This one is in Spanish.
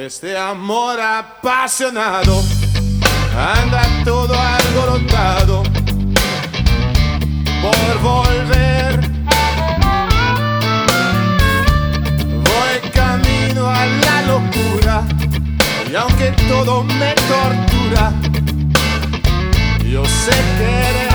Este amor apasionado anda todo alborotado por volver. Voy camino a la locura y aunque todo me tortura, yo sé que